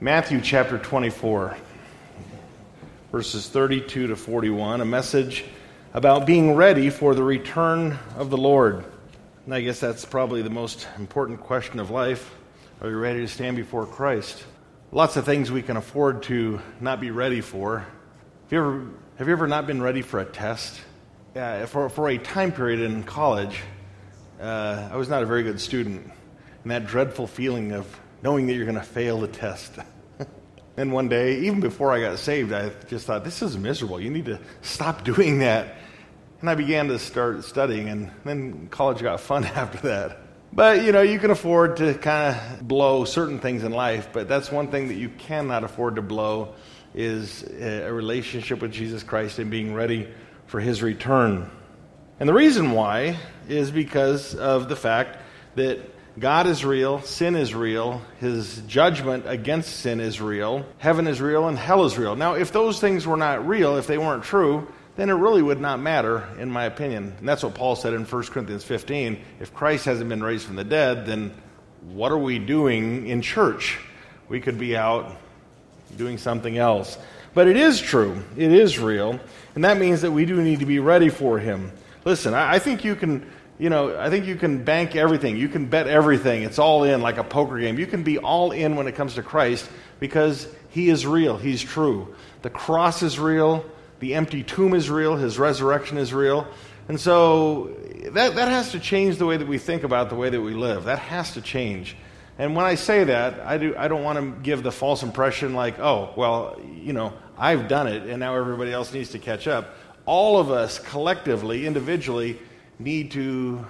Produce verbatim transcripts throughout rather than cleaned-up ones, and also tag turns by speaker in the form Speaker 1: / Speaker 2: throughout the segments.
Speaker 1: Matthew chapter twenty-four, verses thirty-two to forty-one, a message about being ready for the return of the Lord. And I guess that's probably the most important question of life. Are we ready to stand before Christ? Lots of things we can afford to not be ready for. Have you ever, have you ever not been ready for a test? Uh, for, for a time period in college, uh, I was not a very good student. And that dreadful feeling of knowing that you're going to fail the test. And one day, even before I got saved, I just thought, this is miserable. You need to stop doing that. And I began to start studying, and then college got fun after that. But, you know, you can afford to kind of blow certain things in life, but that's one thing that you cannot afford to blow is a relationship with Jesus Christ and being ready for His return. And the reason why is because of the fact that God is real, sin is real, His judgment against sin is real, heaven is real, and hell is real. Now, if those things were not real, if they weren't true, then it really would not matter, in my opinion. And that's what Paul said in First Corinthians fifteen. If Christ hasn't been raised from the dead, then what are we doing in church? We could be out doing something else. But it is true. It is real. And that means that we do need to be ready for Him. Listen, I, I think you can... You know, I think you can bank everything. You can bet everything. It's all in like a poker game. You can be all in when it comes to Christ because He is real. He's true. The cross is real. The empty tomb is real. His resurrection is real. And so that, that has to change the way that we think about the way that we live. That has to change. And when I say that, I do. I don't want to give the false impression like, oh, well, you know, I've done it and now everybody else needs to catch up. All of us collectively, individually, need to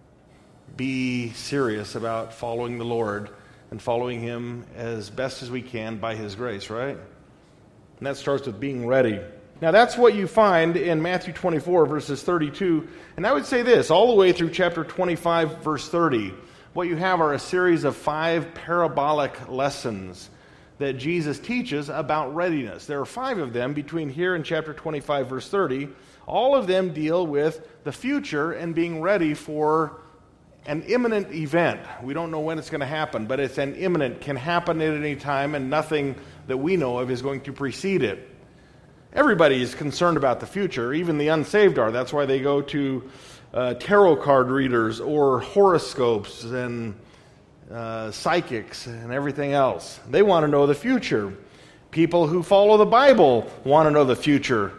Speaker 1: be serious about following the Lord and following Him as best as we can by His grace, right? And that starts with being ready. Now that's what you find in Matthew twenty-four, verses thirty-two. And I would say this, all the way through chapter twenty-five, verse thirty, what you have are a series of five parabolic lessons that Jesus teaches about readiness. There are five of them between here and chapter twenty-five, verse thirty. All of them deal with the future and being ready for an imminent event. We don't know when it's going to happen, but it's an imminent, can happen at any time, and nothing that we know of is going to precede it. Everybody is concerned about the future. Even the unsaved are. That's why they go to uh, tarot card readers or horoscopes and uh, psychics and everything else. They want to know the future. People who follow the Bible want to know the future.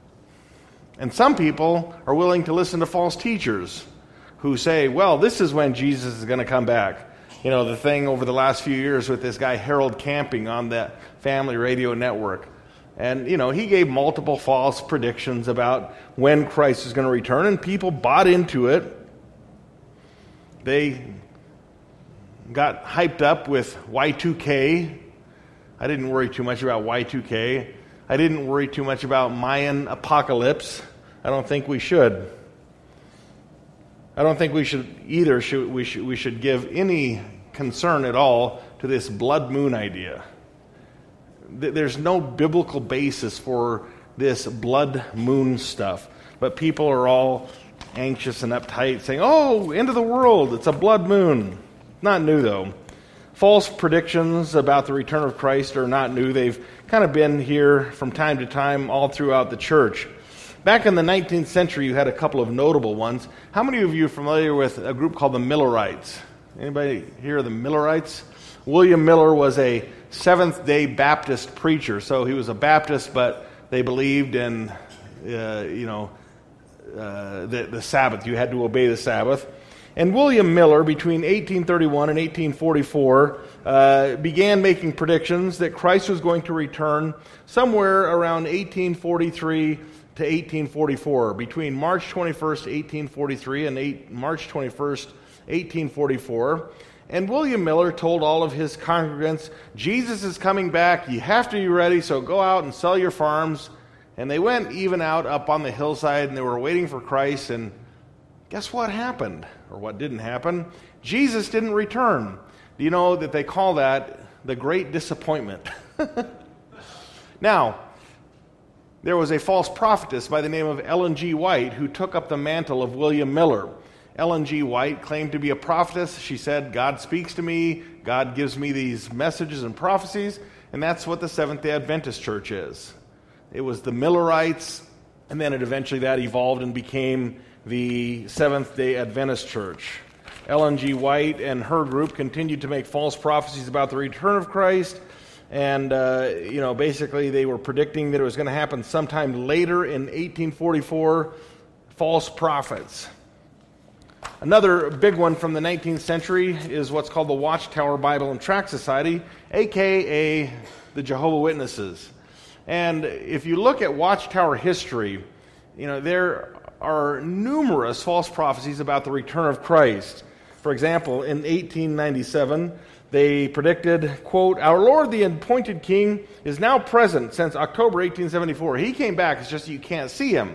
Speaker 1: And some people are willing to listen to false teachers who say, well, this is when Jesus is going to come back. You know, the thing over the last few years with this guy Harold Camping on that Family Radio Network. And, you know, he gave multiple false predictions about when Christ is going to return, and people bought into it. They got hyped up with Y two K. I didn't worry too much about Y two K. I didn't worry too much about Mayan apocalypse. I don't think we should. I don't think we should either. Should, we, should, we should give any concern at all to this blood moon idea. There's no biblical basis for this blood moon stuff. But people are all anxious and uptight saying, oh, end of the world, it's a blood moon. Not new, though. False predictions about the return of Christ are not new. They've kind of been here from time to time all throughout the church. Back in the nineteenth century, you had a couple of notable ones. How many of you are familiar with a group called the Millerites? Anybody hear of the Millerites? William Miller was a Seventh-day Baptist preacher. So he was a Baptist, but they believed in, uh, you know, uh, the, the Sabbath. You had to obey the Sabbath. And William Miller, between eighteen thirty-one and eighteen forty-four, uh, began making predictions that Christ was going to return somewhere around eighteen forty-three to eighteen forty-four. Between March twenty-first, eighteen forty-three and eight, March twenty-first, eighteen forty-four. And William Miller told all of his congregants, Jesus is coming back, you have to be ready, so go out and sell your farms. And they went even out up on the hillside, and they were waiting for Christ, and guess what happened? Or what didn't happen? Jesus didn't return. Do you know that they call that the Great Disappointment? Now, there was a false prophetess by the name of Ellen G. White who took up the mantle of William Miller. Ellen G. White claimed to be a prophetess. She said, God speaks to me, God gives me these messages and prophecies. And that's what the Seventh-day Adventist Church is. It was the Millerites, and then it eventually that evolved and became the Seventh-day Adventist Church. Ellen G. White and her group continued to make false prophecies about the return of Christ, and uh, you know, basically they were predicting that it was going to happen sometime later in eighteen forty-four. False prophets. Another big one from the nineteenth century is what's called the Watchtower Bible and Tract Society, aka the Jehovah's Witnesses. And if you look at Watchtower history, you know, there are numerous false prophecies about the return of Christ. For example, in eighteen ninety-seven, they predicted, quote, "Our Lord the appointed King is now present since October eighteen seventy-four. He came back, it's just you can't see him."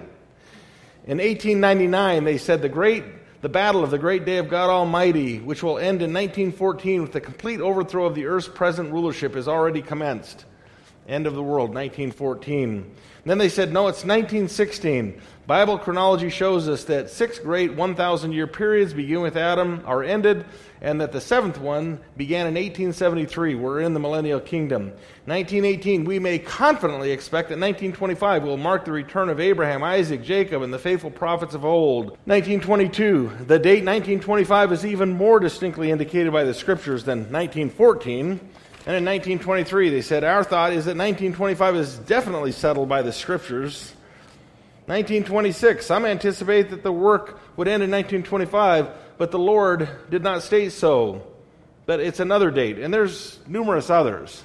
Speaker 1: In eighteen ninety-nine, they said the great, the battle of the great day of God Almighty, which will end in nineteen fourteen with the complete overthrow of the earth's present rulership, is already commenced. End of the world, nineteen fourteen. And then they said, no, it's nineteen sixteen. Bible chronology shows us that six great one thousand year periods, beginning with Adam, are ended, and that the seventh one began in eighteen seventy-three. We're in the millennial kingdom. nineteen eighteen, we may confidently expect that nineteen twenty-five will mark the return of Abraham, Isaac, Jacob, and the faithful prophets of old. nineteen twenty-two, the date nineteen twenty-five is even more distinctly indicated by the scriptures than nineteen fourteen. And in nineteen twenty-three, they said, our thought is that nineteen twenty-five is definitely settled by the scriptures. nineteen twenty-six, some anticipate that the work would end in nineteen twenty-five, but the Lord did not state so. But it's another date, and there's numerous others.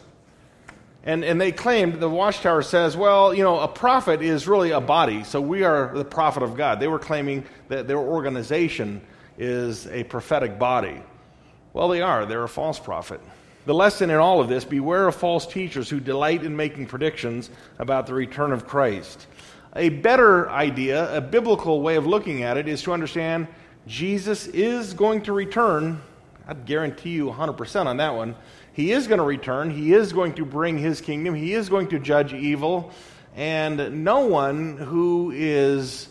Speaker 1: And and they claimed, the Watchtower says, well, you know, a prophet is really a body, so we are the prophet of God. They were claiming that their organization is a prophetic body. Well, they are. They're a false prophet. The lesson in all of this, beware of false teachers who delight in making predictions about the return of Christ. A better idea, a biblical way of looking at it, is to understand Jesus is going to return. I'd guarantee you one hundred percent on that one. He is going to return. He is going to bring his kingdom. He is going to judge evil. And no one who is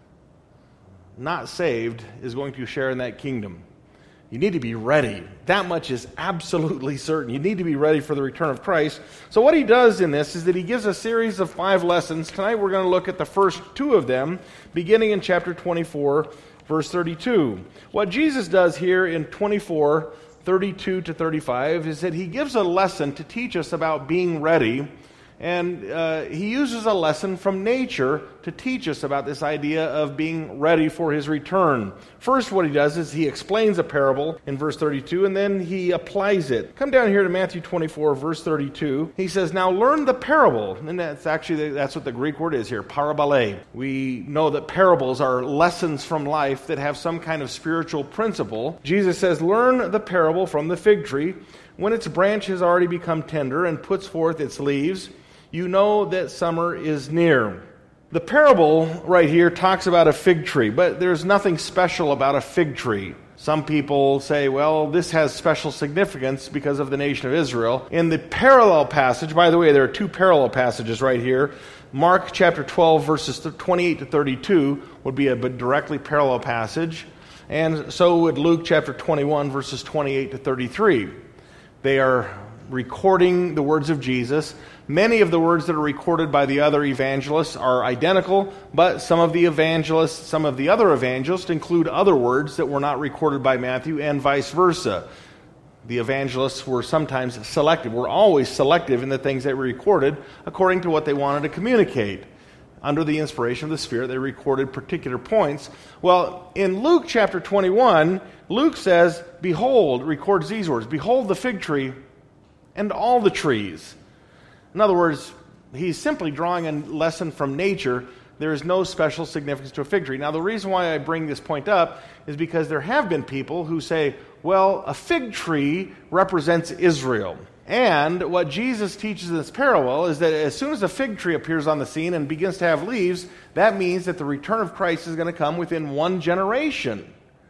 Speaker 1: not saved is going to share in that kingdom. You need to be ready. That much is absolutely certain. You need to be ready for the return of Christ. So what he does in this is that he gives a series of five lessons. Tonight we're going to look at the first two of them, beginning in chapter twenty-four, verse thirty-two. What Jesus does here in twenty-four, thirty-two to thirty-five is that he gives a lesson to teach us about being ready. And uh, he uses a lesson from nature to teach us about this idea of being ready for his return. First, what he does is he explains a parable in verse thirty-two, and then he applies it. Come down here to Matthew twenty-four, verse thirty-two. He says, now learn the parable. And that's actually, that's what the Greek word is here, parabole. We know that parables are lessons from life that have some kind of spiritual principle. Jesus says, learn the parable from the fig tree. When its branch has already become tender and puts forth its leaves, you know that summer is near. The parable right here talks about a fig tree, but there's nothing special about a fig tree. Some people say, well, this has special significance because of the nation of Israel. In the parallel passage, by the way, there are two parallel passages right here. Mark chapter twelve, verses twenty-eight to thirty-two would be a directly parallel passage. And so would Luke chapter twenty-one, verses twenty-eight to thirty-three. They are recording the words of Jesus. Many of the words that are recorded by the other evangelists are identical, but some of the evangelists, some of the other evangelists include other words that were not recorded by Matthew, and vice versa. The evangelists were sometimes selective, were always selective in the things they were recorded according to what they wanted to communicate. Under the inspiration of the Spirit, they recorded particular points. Well, in Luke chapter twenty-one, Luke says, behold, records these words, behold the fig tree and all the trees. In other words, he's simply drawing a lesson from nature. There is no special significance to a fig tree. Now, the reason why I bring this point up is because there have been people who say, well, a fig tree represents Israel. And what Jesus teaches in this parable is that as soon as a fig tree appears on the scene and begins to have leaves, that means that the return of Christ is going to come within one generation.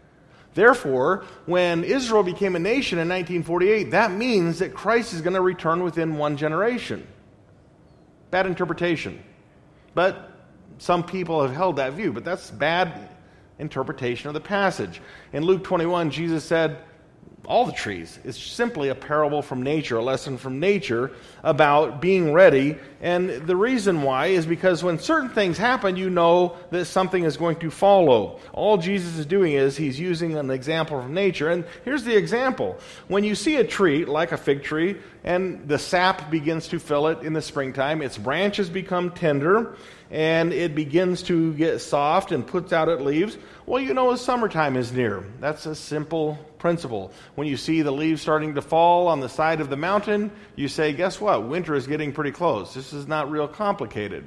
Speaker 1: Therefore, when Israel became a nation in nineteen forty-eight, that means that Christ is going to return within one generation. Bad interpretation. But some people have held that view, but that's bad interpretation of the passage. In Luke twenty-one, Jesus said, all the trees. It's simply a parable from nature, a lesson from nature about being ready. And the reason why is because when certain things happen, you know that something is going to follow. All Jesus is doing is he's using an example from nature. And here's the example. When you see a tree, like a fig tree, and the sap begins to fill it in the springtime, its branches become tender, and it begins to get soft and puts out its leaves, well, you know summertime is near. That's a simple principle. When you see the leaves starting to fall on the side of the mountain, you say, guess what? Winter is getting pretty close. This is not real complicated.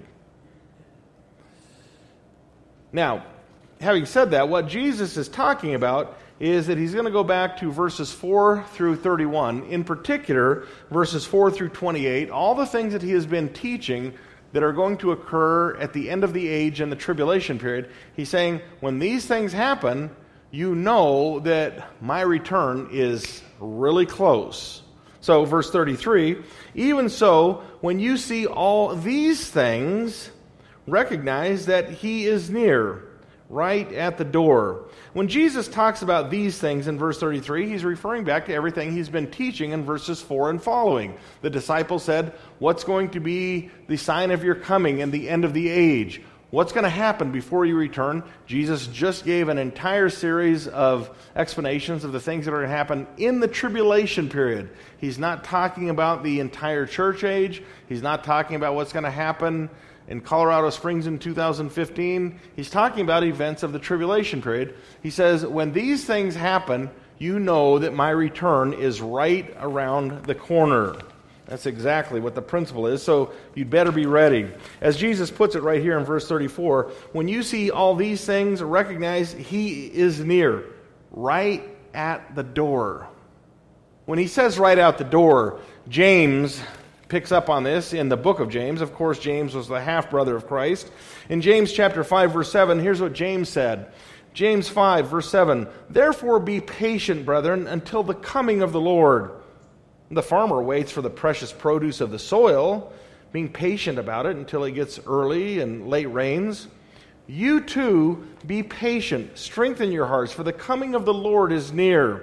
Speaker 1: Now, having said that, what Jesus is talking about is that he's going to go back to verses four through thirty-one, in particular, verses four through twenty-eight, all the things that he has been teaching that are going to occur at the end of the age and the tribulation period. He's saying, when these things happen, you know that my return is really close. So, verse thirty-three, even so, when you see all these things, recognize that he is near, right at the door. When Jesus talks about these things in verse thirty-three, he's referring back to everything he's been teaching in verses four and following. The disciples said, what's going to be the sign of your coming and the end of the age? What's going to happen before you return? Jesus just gave an entire series of explanations of the things that are going to happen in the tribulation period. He's not talking about the entire church age. He's not talking about what's going to happen in Colorado Springs in two thousand fifteen. He's talking about events of the tribulation period. He says, when these things happen, you know that my return is right around the corner. That's exactly what the principle is, so you'd better be ready. As Jesus puts it right here in verse thirty-four, when you see all these things, recognize he is near, right at the door. When he says right out the door, James picks up on this in the book of James. Of course, James was the half-brother of Christ. In James chapter five, verse seven, here's what James said. James five, verse seven, therefore be patient, brethren, until the coming of the Lord. The farmer waits for the precious produce of the soil, being patient about it until it gets early and late rains. You too be patient, strengthen your hearts, for the coming of the Lord is near.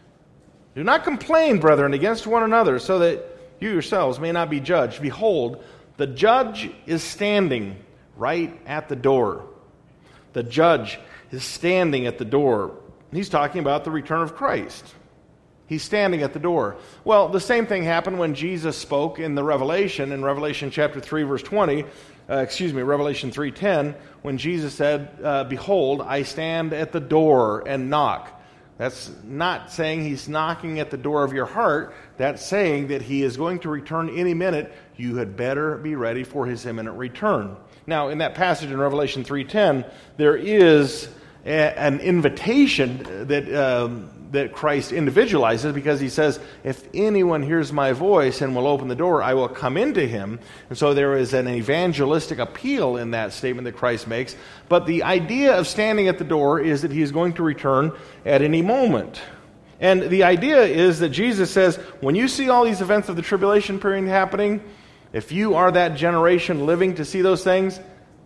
Speaker 1: Do not complain, brethren, against one another, so that you yourselves may not be judged. Behold, the judge is standing right at the door. The judge is standing at the door. He's talking about the return of Christ. He's standing at the door. Well, the same thing happened when Jesus spoke in the Revelation, in Revelation chapter three, verse twenty, uh, excuse me, Revelation three ten, when Jesus said, uh, behold, I stand at the door and knock. That's not saying he's knocking at the door of your heart. That's saying that he is going to return any minute. You had better be ready for his imminent return. Now, in that passage in Revelation three ten, there is a, an invitation that um, that Christ individualizes, because he says, if anyone hears my voice and will open the door, I will come into him. And so there is an evangelistic appeal in that statement that Christ makes. But the idea of standing at the door is that he is going to return at any moment. And the idea is that Jesus says, when you see all these events of the tribulation period happening, if you are that generation living to see those things,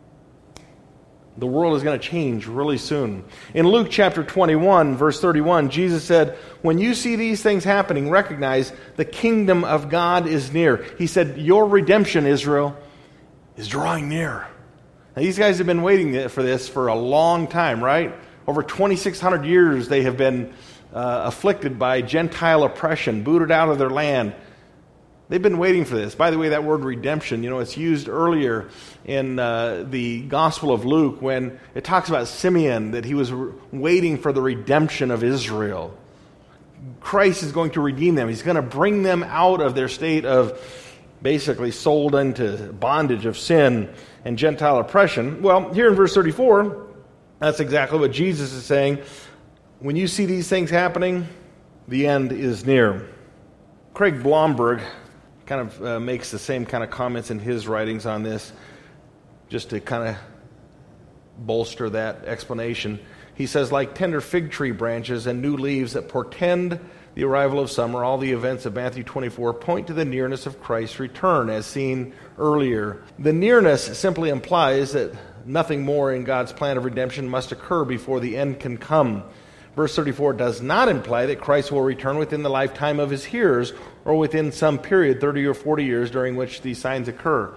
Speaker 1: the world is going to change really soon. In Luke chapter twenty-one, verse thirty-one, Jesus said, when you see these things happening, recognize the kingdom of God is near. He said, your redemption, Israel, is drawing near. Now, these guys have been waiting for this for a long time, right? Over twenty-six hundred years they have been uh, afflicted by Gentile oppression, booted out of their land. They've been waiting for this. By the way, that word redemption, you know, it's used earlier in uh, the Gospel of Luke when it talks about Simeon, that he was re- waiting for the redemption of Israel. Christ is going to redeem them. He's going to bring them out of their state of basically sold into bondage of sin and Gentile oppression. Well, here in verse thirty-four, that's exactly what Jesus is saying. When you see these things happening, the end is near. Craig Blomberg kind of uh, makes the same kind of comments in his writings on this, just to kind of bolster that explanation. He says, like tender fig tree branches and new leaves that portend the arrival of summer, all the events of Matthew twenty-four point to the nearness of Christ's return, as seen earlier. The nearness simply implies that nothing more in God's plan of redemption must occur before the end can come. Verse thirty-four does not imply that Christ will return within the lifetime of his hearers or within some period, thirty or forty years, during which these signs occur.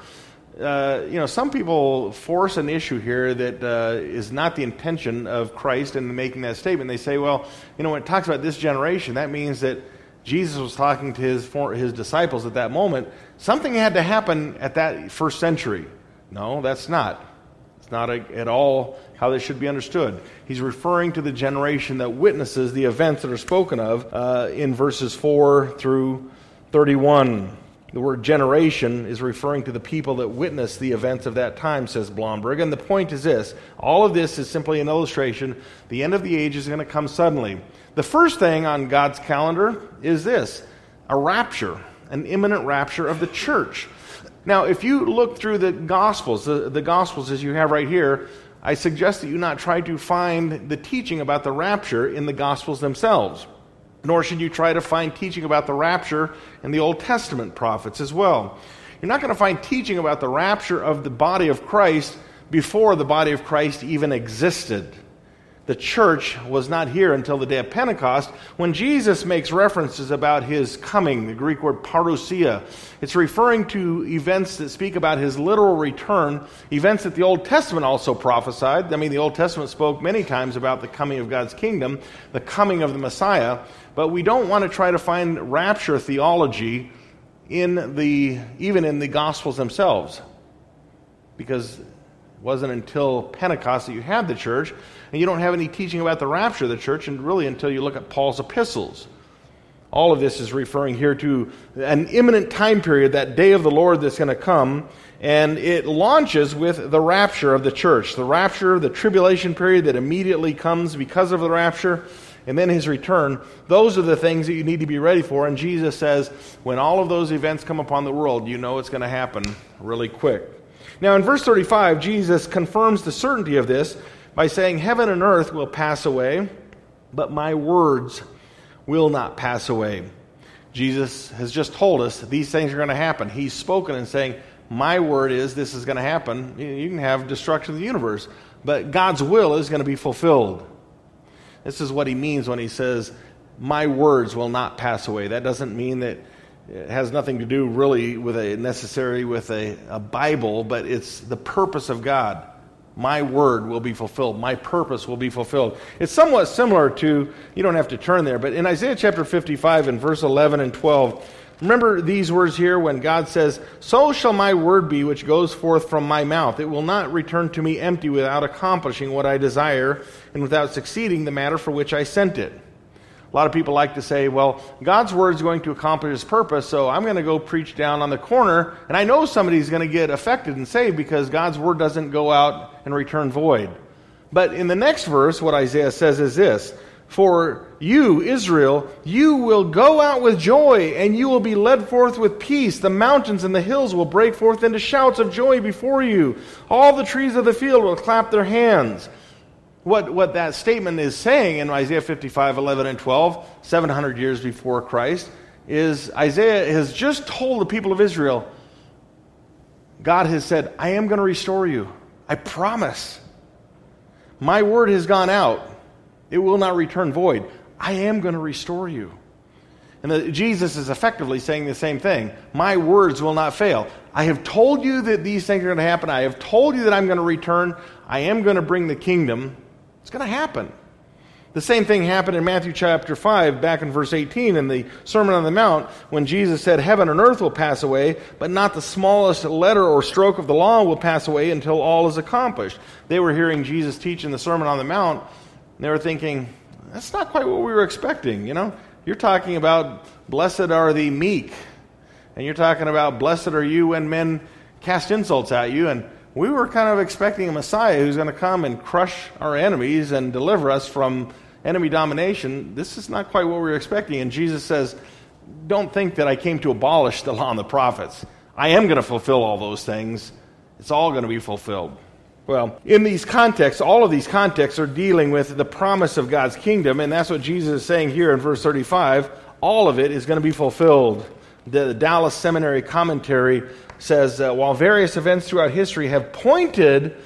Speaker 1: Uh, you know, some people force an issue here that uh, is not the intention of Christ in making that statement. They say, well, you know, when it talks about this generation, that means that Jesus was talking to his his disciples at that moment. Something had to happen at that first century. No, that's not. It's not a, at all how this should be understood. He's referring to the generation that witnesses the events that are spoken of uh, in verses four through thirty-one. The word generation is referring to the people that witness the events of that time, says Blomberg. And the point is this. All of this is simply an illustration. The end of the age is going to come suddenly. The first thing on God's calendar is this, a rapture, an imminent rapture of the church. Now, if you look through the Gospels, the, the Gospels as you have right here, I suggest that you not try to find the teaching about the rapture in the Gospels themselves. Nor should you try to find teaching about the rapture in the Old Testament prophets as well. You're not going to find teaching about the rapture of the body of Christ before the body of Christ even existed. The church was not here until the day of Pentecost. When Jesus makes references about his coming, the Greek word parousia, it's referring to events that speak about his literal return, events that the Old Testament also prophesied. I mean, the Old Testament spoke many times about the coming of God's kingdom, the coming of the Messiah, but we don't want to try to find rapture theology in the even in the Gospels themselves, because it wasn't until Pentecost that you had the church, and you don't have any teaching about the rapture of the church, and really until you look at Paul's epistles. All of this is referring here to an imminent time period, that day of the Lord that's going to come, and it launches with the rapture of the church. The rapture, the tribulation period that immediately comes because of the rapture, and then his return. Those are the things that you need to be ready for, and Jesus says, when all of those events come upon the world, you know it's going to happen really quick. Now in verse thirty-five, Jesus confirms the certainty of this by saying, heaven and earth will pass away, but my words will not pass away. Jesus has just told us these things are going to happen. He's spoken and saying, my word is this is going to happen. You can have destruction of the universe, but God's will is going to be fulfilled. This is what he means when he says, my words will not pass away. That doesn't mean that it has nothing to do really with a necessarily with a, a Bible, but it's the purpose of God. My word will be fulfilled. My purpose will be fulfilled. It's somewhat similar to, you don't have to turn there, but in Isaiah chapter fifty-five in verse eleven and twelve, remember these words here when God says, so shall my word be which goes forth from my mouth. It will not return to me empty without accomplishing what I desire and without succeeding the matter for which I sent it. A lot of people like to say, well, God's word is going to accomplish his purpose, so I'm going to go preach down on the corner, and I know somebody's going to get affected and saved because God's word doesn't go out and return void. But in the next verse, what Isaiah says is this, for you, Israel, you will go out with joy, and you will be led forth with peace. The mountains and the hills will break forth into shouts of joy before you. All the trees of the field will clap their hands. What, what that statement is saying in Isaiah fifty-five, eleven, and twelve, seven hundred years before Christ, is Isaiah has just told the people of Israel, God has said, I am going to restore you. I promise. My word has gone out. It will not return void. I am going to restore you. And the, Jesus is effectively saying the same thing. My words will not fail. I have told you that these things are going to happen. I have told you that I'm going to return. I am going to bring the kingdom. It's going to happen. The same thing happened in Matthew chapter five, back in verse eighteen, in the Sermon on the Mount, when Jesus said, heaven and earth will pass away, but not the smallest letter or stroke of the law will pass away until all is accomplished. They were hearing Jesus teach in the Sermon on the Mount, and they were thinking, that's not quite what we were expecting, you know? You're talking about blessed are the meek, and you're talking about blessed are you when men cast insults at you, and we were kind of expecting a Messiah who's going to come and crush our enemies and deliver us from enemy domination. This is not quite what we were expecting. And Jesus says, don't think that I came to abolish the law and the prophets. I am going to fulfill all those things. It's all going to be fulfilled. Well, in these contexts, all of these contexts are dealing with the promise of God's kingdom, and that's what Jesus is saying here in verse thirty-five. All of it is going to be fulfilled. The Dallas Seminary commentary says, uh, while various events throughout history have pointed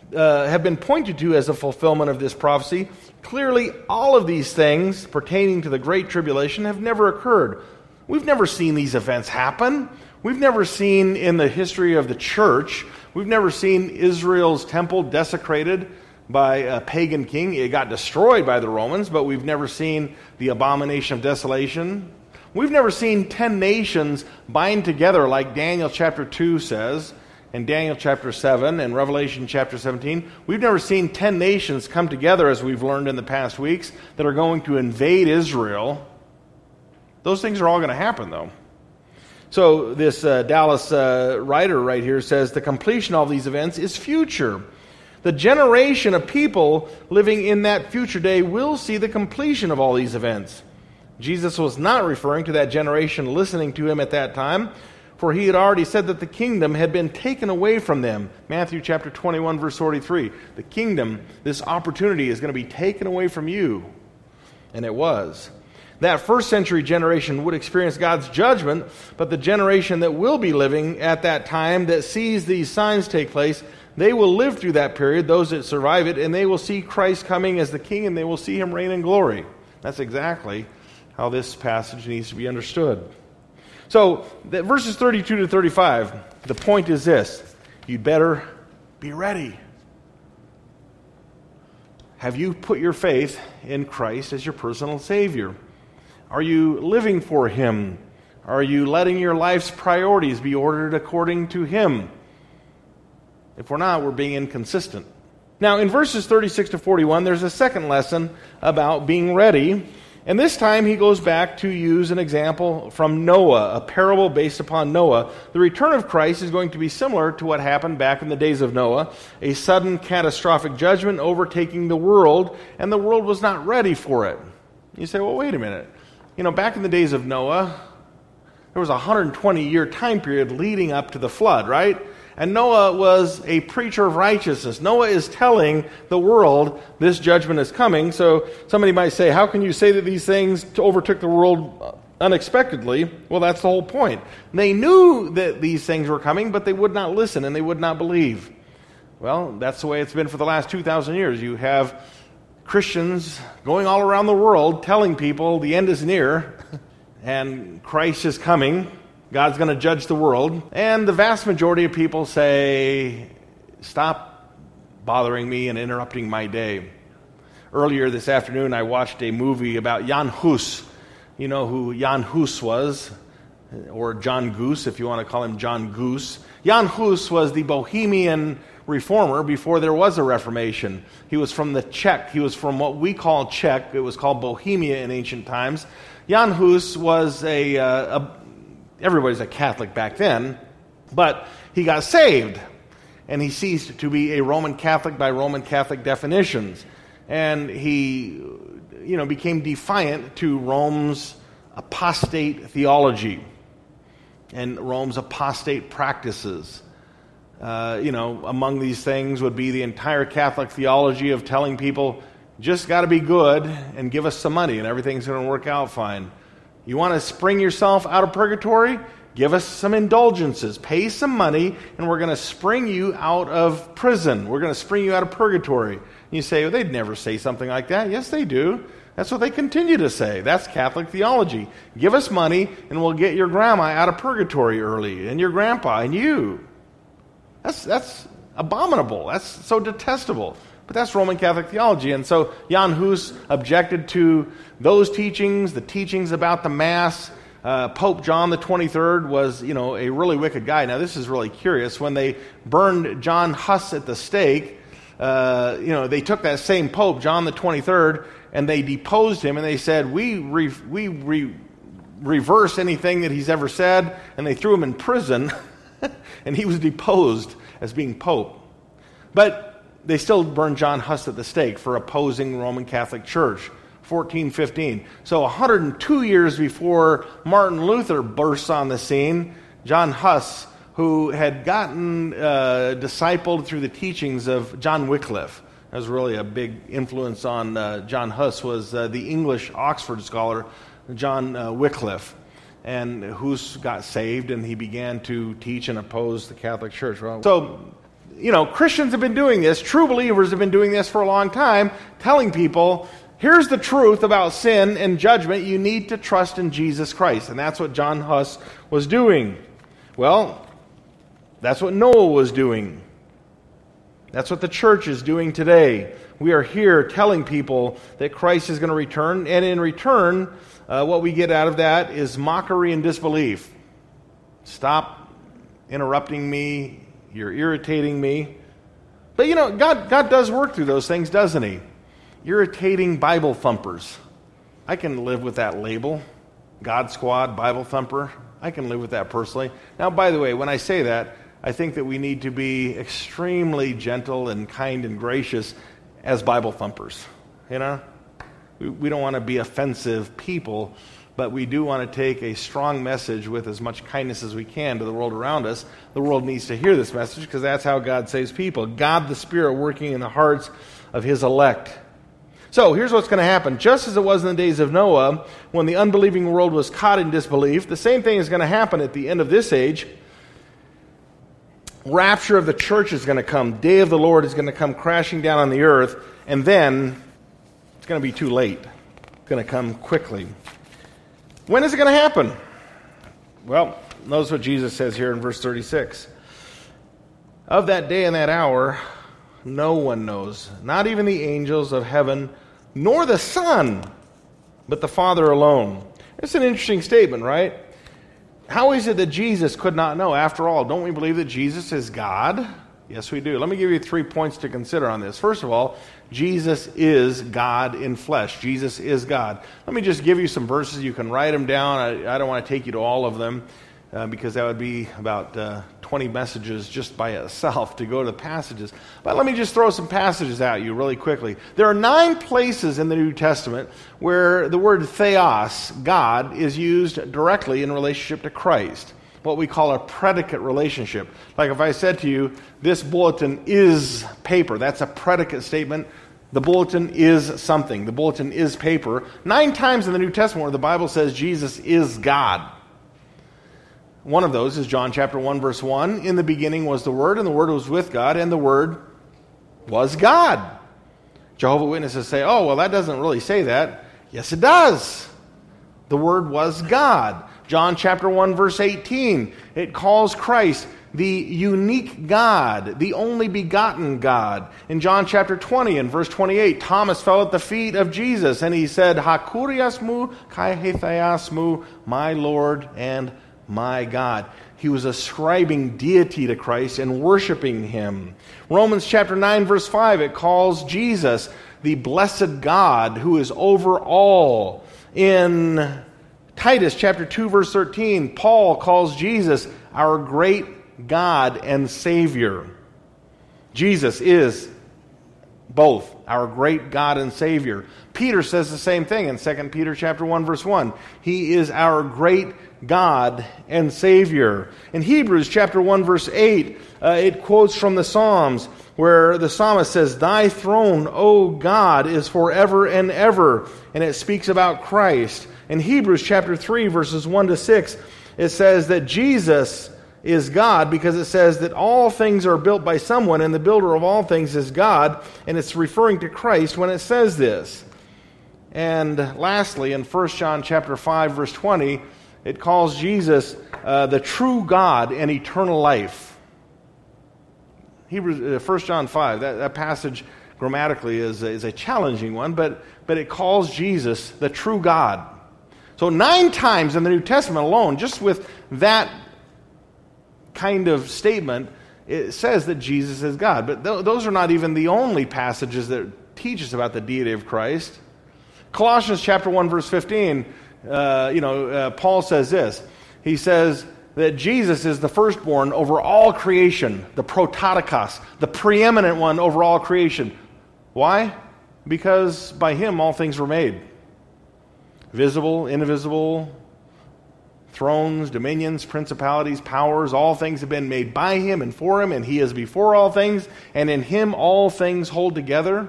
Speaker 1: uh, have been pointed to as a fulfillment of this prophecy. Clearly, all of these things pertaining to the Great Tribulation have never occurred. We've never seen these events happen. We've never seen in the history of the church, we've never seen Israel's temple desecrated by a pagan king. It got destroyed by the Romans, but we've never seen the abomination of desolation. We've never seen ten nations bind together like Daniel chapter two says, and Daniel chapter seven, and Revelation chapter seventeen. We've never seen ten nations come together, as we've learned in the past weeks, that are going to invade Israel. Those things are all going to happen, though. So this uh, Dallas uh, writer right here says the completion of these events is future. The generation of people living in that future day will see the completion of all these events. Jesus was not referring to that generation listening to him at that time, for he had already said that the kingdom had been taken away from them. Matthew chapter twenty-one, verse forty-three. The kingdom, this opportunity, is going to be taken away from you. And it was. That first century generation would experience God's judgment, but the generation that will be living at that time that sees these signs take place, they will live through that period, those that survive it, and they will see Christ coming as the king, and they will see him reign in glory. That's exactly how this passage needs to be understood. So, the, verses thirty-two to thirty-five, the point is this: you'd better be ready. Have you put your faith in Christ as your personal Savior? Are you living for him? Are you letting your life's priorities be ordered according to him? If we're not, we're being inconsistent. Now, in verses thirty-six to forty-one, there's a second lesson about being ready. And this time he goes back to use an example from Noah, a parable based upon Noah. The return of Christ is going to be similar to what happened back in the days of Noah, a sudden catastrophic judgment overtaking the world, and the world was not ready for it. You say, well, wait a minute. You know, back in the days of Noah, there was a one hundred twenty year time period leading up to the flood, right? And Noah was a preacher of righteousness. Noah is telling the world this judgment is coming. So somebody might say, how can you say that these things overtook the world unexpectedly? Well, that's the whole point. They knew that these things were coming, but they would not listen and they would not believe. Well, that's the way it's been for the last two thousand years. You have Christians going all around the world telling people the end is near and Christ is coming. God's going to judge the world. And the vast majority of people say, stop bothering me and interrupting my day. Earlier this afternoon, I watched a movie about Jan Hus. You know who Jan Hus was, or John Goose, if you want to call him John Goose. Jan Hus was the Bohemian reformer before there was a Reformation. He was from the Czech. He was from what we call Czech. It was called Bohemia in ancient times. Jan Hus was a... Uh, a Everybody's a Catholic back then, but he got saved, and he ceased to be a Roman Catholic by Roman Catholic definitions, and he, you know, became defiant to Rome's apostate theology and Rome's apostate practices. Uh, you know, among these things would be the entire Catholic theology of telling people, just got to be good and give us some money, and everything's going to work out fine. You want to spring yourself out of purgatory? Give us some indulgences. Pay some money, and we're going to spring you out of prison. We're going to spring you out of purgatory. And you say, well, they'd never say something like that. Yes, they do. That's what they continue to say. That's Catholic theology. Give us money, and we'll get your grandma out of purgatory early, and your grandpa, and you. That's, that's abominable. That's so detestable. But that's Roman Catholic theology. And so Jan Hus objected to those teachings, the teachings about the Mass. Uh, Pope John the twenty-third was, you know, a really wicked guy. Now, this is really curious. When they burned John Hus at the stake, uh, you know, they took that same Pope, John the twenty-third, and they deposed him, and they said, we, re- we re- reverse anything that he's ever said, and they threw him in prison, and he was deposed as being Pope. But they still burned John Hus at the stake for opposing the Roman Catholic Church, fourteen fifteen. So one hundred two years before Martin Luther bursts on the scene, John Hus, who had gotten uh, discipled through the teachings of John Wycliffe, that was really a big influence on uh, John Hus, was uh, the English Oxford scholar John uh, Wycliffe. And Hus got saved, and he began to teach and oppose the Catholic Church. Well, so you know, Christians have been doing this, true believers have been doing this for a long time, telling people, here's the truth about sin and judgment. You need to trust in Jesus Christ. And that's what John Huss was doing. Well, that's what Noah was doing. That's what the church is doing today. We are here telling people that Christ is going to return, and in return, uh, what we get out of that is mockery and disbelief. Stop interrupting me. You're irritating me. But you know, God, God does work through those things, doesn't He? Irritating Bible thumpers. I can live with that label. God Squad, Bible thumper. I can live with that personally. Now, by the way, when I say that, I think that we need to be extremely gentle and kind and gracious as Bible thumpers. You know? We, we don't want to be offensive people, but we do want to take a strong message with as much kindness as we can to the world around us. The world needs to hear this message because that's how God saves people. God the Spirit working in the hearts of His elect. So here's what's going to happen. Just as it was in the days of Noah, when the unbelieving world was caught in disbelief, the same thing is going to happen at the end of this age. Rapture of the church is going to come. Day of the Lord is going to come crashing down on the earth, and then it's going to be too late. It's going to come quickly. When is it going to happen? Well, notice what Jesus says here in verse thirty-six. Of that day and that hour, no one knows, not even the angels of heaven, nor the Son, but the Father alone. It's an interesting statement, right? How is it that Jesus could not know? After all, don't we believe that Jesus is God? Yes, we do. Let me give you three points to consider on this. First of all, Jesus is God in flesh. Jesus is God. Let me just give you some verses. You can write them down. I, I don't want to take you to all of them uh, because that would be about uh, twenty messages just by itself to go to the passages. But let me just throw some passages at you really quickly. There are nine places in the New Testament where the word theos, God, is used directly in relationship to Christ. What we call a predicate relationship. Like if I said to you, this bulletin is paper. That's a predicate statement. The bulletin is something. The bulletin is paper. Nine times in the New Testament where the Bible says Jesus is God. One of those is John chapter one, verse one. In the beginning was the Word, and the Word was with God, and the Word was God. Jehovah's Witnesses say, oh, well, that doesn't really say that. Yes, it does. The Word was God. John chapter one, verse eighteen, it calls Christ the unique God, the only begotten God. In John chapter twenty and verse twenty-eight, Thomas fell at the feet of Jesus, and he said, Hakuriasmu kai hetheasmu, my Lord and my God. He was ascribing deity to Christ and worshiping Him. Romans chapter nine, verse five, it calls Jesus the blessed God who is over all. In Titus chapter two, verse thirteen, Paul calls Jesus our great God and Savior. Jesus is both our great God and Savior. Peter says the same thing in Second Peter chapter one, verse one. He is our great God and Savior. In Hebrews chapter one, verse eight, uh, it quotes from the Psalms where the psalmist says, Thy throne, O God, is forever and ever. And it speaks about Christ. In Hebrews chapter three, verses one to six, it says that Jesus is God because it says that all things are built by someone and the builder of all things is God. And it's referring to Christ when it says this. And lastly, in First John chapter five, verse twenty, it calls Jesus uh, the true God and eternal life. Hebrews, uh, First John five, that, that passage grammatically is, is a challenging one, but, but it calls Jesus the true God. So nine times in the New Testament alone, just with that kind of statement, it says that Jesus is God. But th- those are not even the only passages that teach us about the deity of Christ. Colossians chapter one, verse fifteen, uh, you know, uh, Paul says this. He says that Jesus is the firstborn over all creation, the prototokos, the preeminent one over all creation. Why? Because by Him all things were made. Visible, invisible, thrones, dominions, principalities, powers, all things have been made by Him and for Him, and He is before all things, and in Him all things hold together.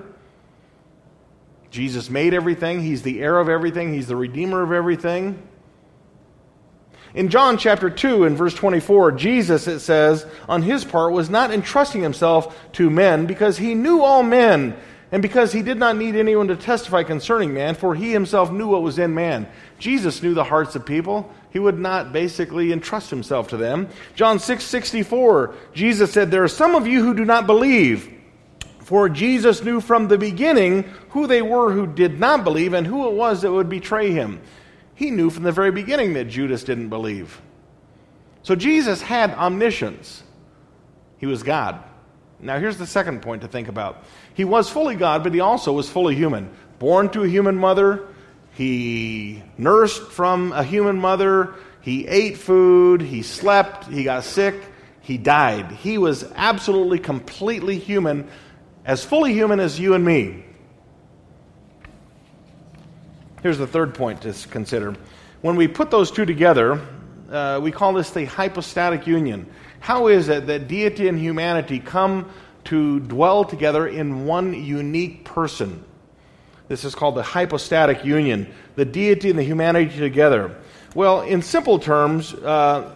Speaker 1: Jesus made everything. He's the heir of everything. He's the redeemer of everything. In John chapter two and verse twenty-four, Jesus, it says, on his part, was not entrusting himself to men because he knew all men, and because he did not need anyone to testify concerning man, for he himself knew what was in man. Jesus knew the hearts of people. He would not basically entrust himself to them. John six sixty-four, Jesus said, there are some of you who do not believe. For Jesus knew from the beginning who they were who did not believe and who it was that would betray him. He knew from the very beginning that Judas didn't believe. So Jesus had omniscience. He was God. Now here's the second point to think about. He was fully God, but he also was fully human. Born to a human mother, he nursed from a human mother, he ate food, he slept, he got sick, he died. He was absolutely, completely human, as fully human as you and me. Here's the third point to consider. When we put those two together, uh, we call this the hypostatic union. How is it that deity and humanity come to dwell together in one unique person? This is called the hypostatic union, the deity and the humanity together. Well, in simple terms, uh,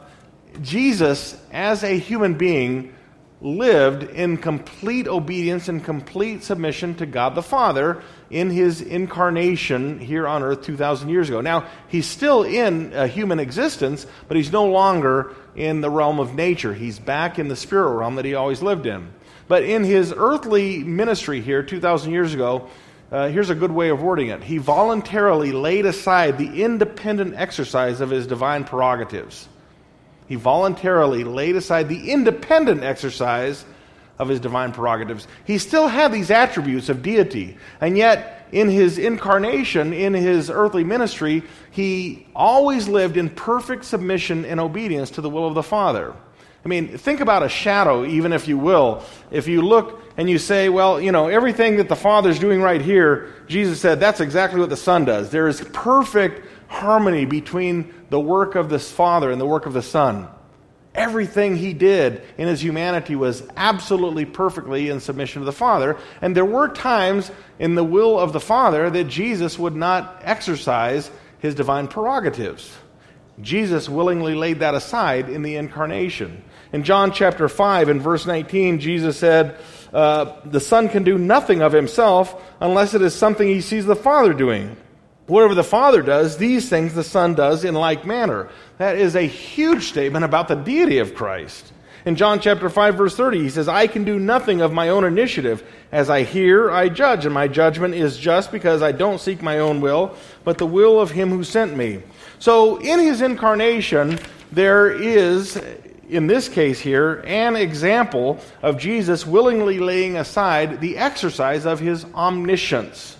Speaker 1: Jesus, as a human being, lived in complete obedience and complete submission to God the Father in his incarnation here on earth two thousand years ago. Now, he's still in a human existence, but he's no longer in the realm of nature. He's back in the spirit realm that he always lived in. But in his earthly ministry here two thousand years ago, uh, here's a good way of wording it. He voluntarily laid aside the independent exercise of his divine prerogatives. He voluntarily laid aside the independent exercise of his divine prerogatives. He still had these attributes of deity, and yet in his incarnation, in his earthly ministry, he always lived in perfect submission and obedience to the will of the Father. I mean, think about a shadow, even if you will. If you look and you say, well, you know, everything that the Father's doing right here, Jesus said, that's exactly what the Son does. There is perfect harmony between the work of the Father and the work of the Son. Everything he did in his humanity was absolutely perfectly in submission to the Father. And there were times in the will of the Father that Jesus would not exercise his divine prerogatives. Jesus willingly laid that aside in the incarnation. In John chapter five and verse nineteen, Jesus said, uh, the Son can do nothing of himself unless it is something he sees the Father doing. Whatever the Father does, these things the Son does in like manner. That is a huge statement about the deity of Christ. In John chapter five, verse thirty, he says, I can do nothing of my own initiative. As I hear, I judge, and my judgment is just because I don't seek my own will, but the will of him who sent me. So in his incarnation, there is, in this case here, an example of Jesus willingly laying aside the exercise of his omniscience.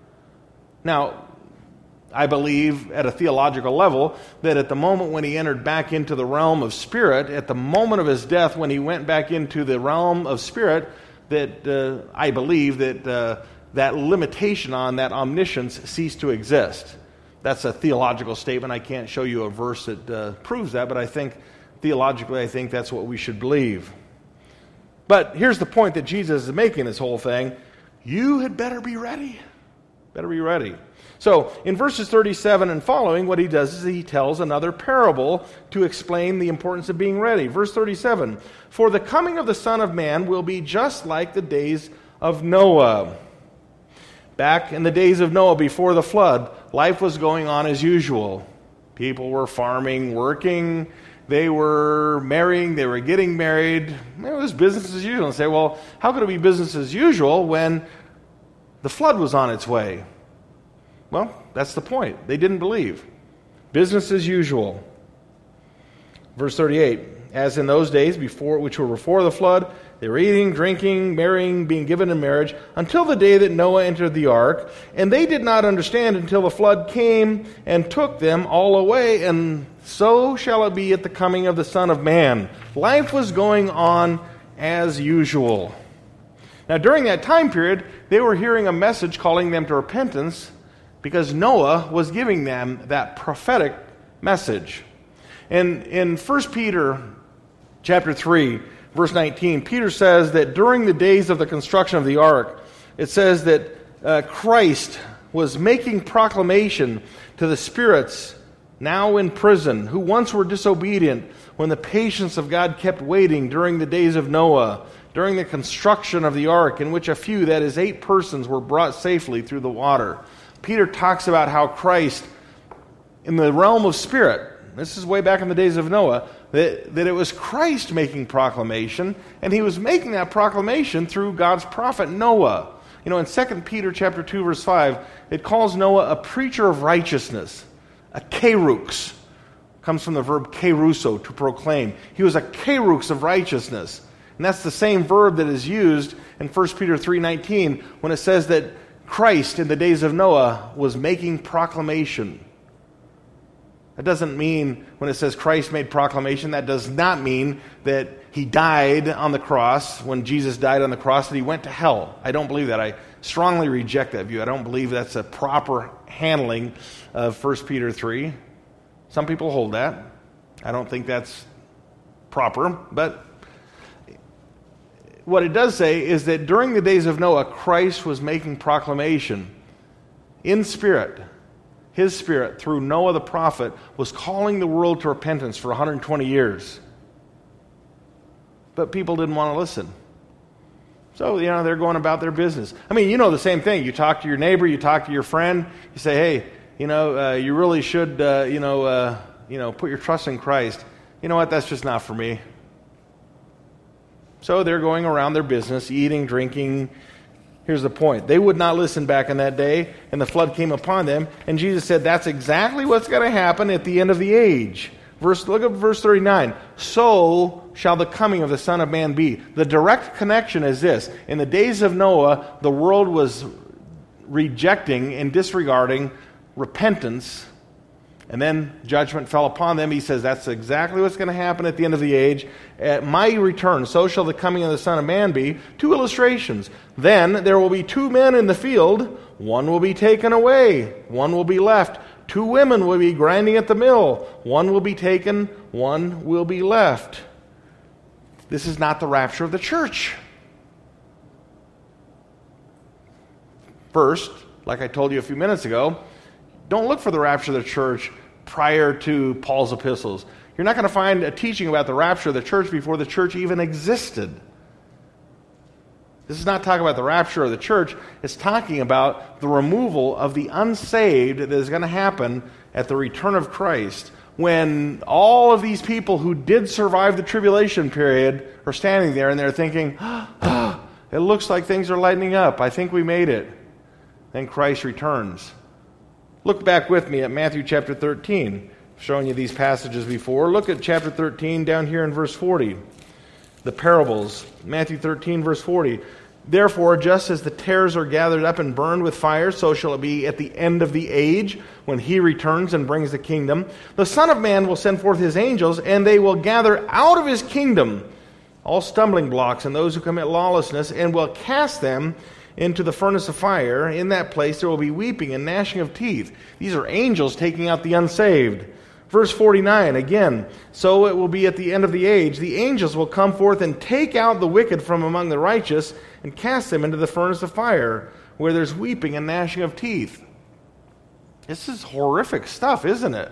Speaker 1: Now, I believe at a theological level that at the moment when he entered back into the realm of spirit, at the moment of his death when he went back into the realm of spirit, that uh, I believe that uh, that limitation on that omniscience ceased to exist. That's a theological statement. I can't show you a verse that uh, proves that, but I think theologically I think that's what we should believe. But here's the point that Jesus is making this whole thing. You had better be ready. Better be ready. So, in verses thirty-seven and following, what he does is he tells another parable to explain the importance of being ready. Verse thirty-seven, for the coming of the Son of Man will be just like the days of Noah. Back in the days of Noah, before the flood, life was going on as usual. People were farming, working, they were marrying, they were getting married. It was business as usual. And say, well, how could it be business as usual when the flood was on its way? Well, that's the point. They didn't believe. Business as usual. Verse thirty-eight, as in those days before, which were before the flood, they were eating, drinking, marrying, being given in marriage, until the day that Noah entered the ark, and they did not understand until the flood came and took them all away, and so shall it be at the coming of the Son of Man. Life was going on as usual. Now, during that time period, they were hearing a message calling them to repentance, because Noah was giving them that prophetic message. And in First Peter chapter three, verse nineteen, Peter says that during the days of the construction of the ark, it says that uh, Christ was making proclamation to the spirits now in prison, who once were disobedient when the patience of God kept waiting during the days of Noah, during the construction of the ark, in which a few, that is, eight persons, were brought safely through the water. Peter talks about how Christ, in the realm of spirit, this is way back in the days of Noah, that, that it was Christ making proclamation, and he was making that proclamation through God's prophet Noah. You know, in Second Peter chapter two, verse five, it calls Noah a preacher of righteousness, a kerux. Comes from the verb keruso, to proclaim. He was a kerux of righteousness. And that's the same verb that is used in First Peter three nineteen when it says that Christ in the days of Noah was making proclamation. That doesn't mean, when it says Christ made proclamation, that does not mean that he died on the cross. When Jesus died on the cross, that he went to hell. I don't believe that. I strongly reject that view. I don't believe that's a proper handling of First Peter three. Some people hold that. I don't think that's proper, but what it does say is that during the days of Noah, Christ was making proclamation in spirit. His spirit, through Noah the prophet, was calling the world to repentance for one hundred twenty years. But people didn't want to listen. So, you know, they're going about their business. I mean, you know the same thing. You talk to your neighbor, you talk to your friend, you say, hey, you know, uh, you really should, uh, you know, uh, you know, put your trust in Christ. You know what? That's just not for me. So they're going around their business, eating, drinking. Here's the point. They would not listen back in that day, and the flood came upon them. And Jesus said, that's exactly what's going to happen at the end of the age. Verse, look at verse thirty-nine. So shall the coming of the Son of Man be. The direct connection is this. In the days of Noah, the world was rejecting and disregarding repentance, and then judgment fell upon them. He says that's exactly what's going to happen at the end of the age. At my return, so shall the coming of the Son of Man be. Two illustrations. Then there will be two men in the field. One will be taken away. One will be left. Two women will be grinding at the mill. One will be taken. One will be left. This is not the rapture of the church. First, like I told you a few minutes ago, don't look for the rapture of the church prior to Paul's epistles. You're not going to find a teaching about the rapture of the church before the church even existed. This is not talking about the rapture of the church. It's talking about the removal of the unsaved that is going to happen at the return of Christ, when all of these people who did survive the tribulation period are standing there and they're thinking, oh, it looks like things are lightening up. I think we made it. Then Christ returns. Look back with me at Matthew chapter thirteen. I've shown you these passages before. Look at chapter thirteen down here in verse forty. The parables. Matthew thirteen, verse forty. Therefore, just as the tares are gathered up and burned with fire, so shall it be at the end of the age, when he returns and brings the kingdom. The Son of Man will send forth his angels, and they will gather out of his kingdom all stumbling blocks and those who commit lawlessness, and will cast them into the furnace of fire. In that place there will be weeping and gnashing of teeth. These are angels taking out the unsaved. Verse forty-nine, again, so it will be at the end of the age. The angels will come forth and take out the wicked from among the righteous and cast them into the furnace of fire, where there's weeping and gnashing of teeth. This is horrific stuff, isn't it?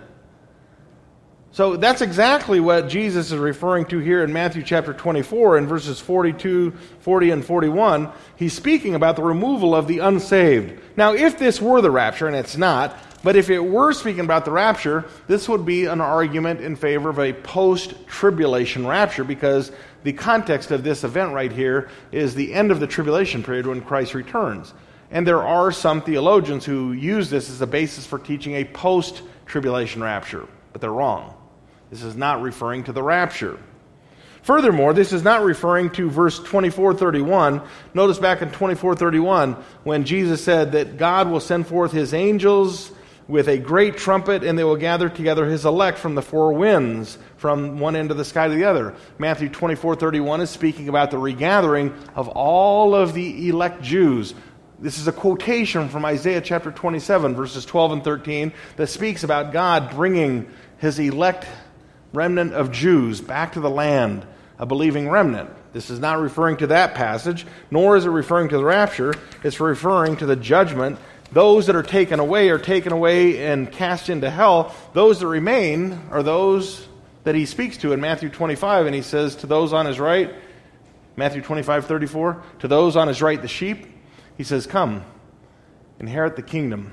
Speaker 1: So that's exactly what Jesus is referring to here in Matthew chapter twenty-four in verses forty-two, forty, and forty-one. He's speaking about the removal of the unsaved. Now, if this were the rapture, and it's not, but if it were speaking about the rapture, this would be an argument in favor of a post-tribulation rapture, because the context of this event right here is the end of the tribulation period when Christ returns. And there are some theologians who use this as a basis for teaching a post-tribulation rapture, but they're wrong. This is not referring to the rapture. Furthermore, this is not referring to verse twenty-four thirty-one. Notice back in twenty-four thirty-one when Jesus said that God will send forth his angels with a great trumpet, and they will gather together his elect from the four winds, from one end of the sky to the other. Matthew twenty-four thirty-one is speaking about the regathering of all of the elect Jews. This is a quotation from Isaiah chapter twenty-seven, verses twelve and thirteen, that speaks about God bringing his elect remnant of Jews back to the land, a believing remnant. This is not referring to that passage, nor is it referring to the rapture. It's referring to the judgment those that are taken away are taken away and cast into hell. Those that remain are those that he speaks to in Matthew twenty-five, and he says to those on his right, Matthew twenty-five thirty-four, to those on his right, the sheep, he says, come, inherit the kingdom.